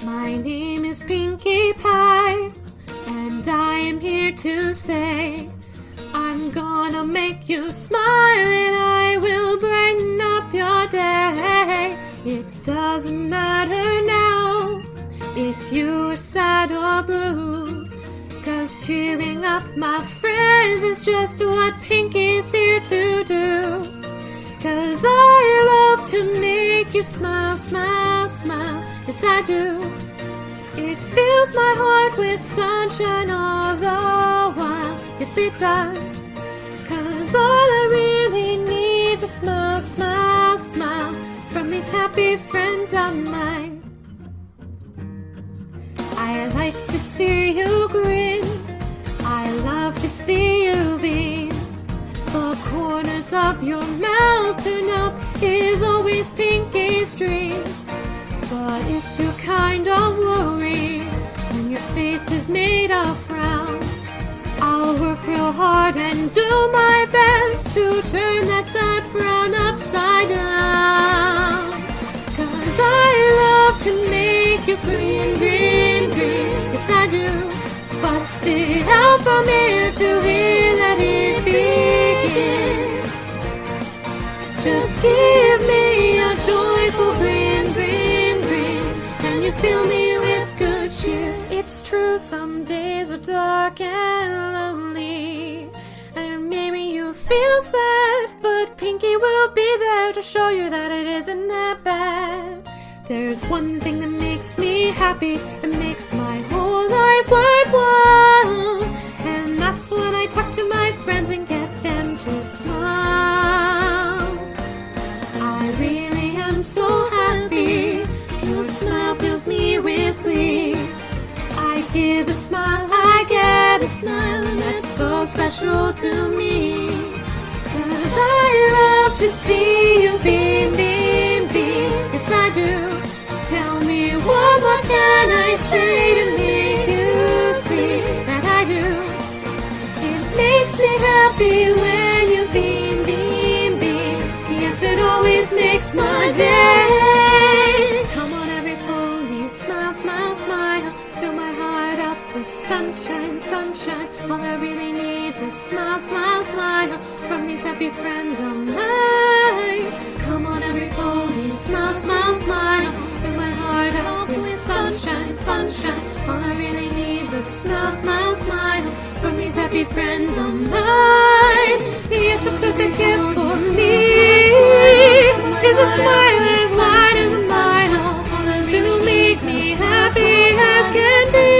My name is Pinkie Pie, and I am here to say I'm gonna make you smile and I will brighten up your day. It doesn't matter now if you are sad or blue, 'cause cheering up my friends is just what Pinkie's here to do. 'Cause I love to make you smile, smile, smile, yes I do. It fills my heart with sunshine all the while, yes it does. 'Cause all I really need is a smile, smile, smile from these happy friends of mine. I like to see you grin, I love to see you beam. The corners of your mouth turn up is always Pinkie's dream. But if you're kind of worried when your face is made of frown, I'll work real hard and do my best to turn that sad frown upside down. 'Cause I love to make you grin, grin, grin, yes I do. Bust it out from ear to ear, let it begin. Just give me a joyful grin, grin, grin, and you fill me with good cheer. It's true, some days are dark and lonely, and maybe you feel sad, but Pinkie will be there to show you that it isn't that bad. There's one thing that makes me happy and makes my whole life worthwhile, and that's when I talk to my friends and get them to smile. I really am so happy, your smile fills me with glee. I give a smile, I get a smile, and that's so special to me. 'Cause I love to see you beam, beam, beam, yes I do. Tell me what more can I say to make you see that I do. It makes me happy when you beam, beam, beam, yes it always makes my day. Come on every pony, smile, smile, smile, fill my heart up with sunshine, sunshine. All I really need is smile, smile, smile from these happy friends of mine. Come on every pony, smile, smile, smile, fill my heart up with sunshine, sunshine. All I really need is smile, smile, smile from these happy friends of mine. Yes, a perfect gift for me is a smile as wide as a mile to make me happy as can be.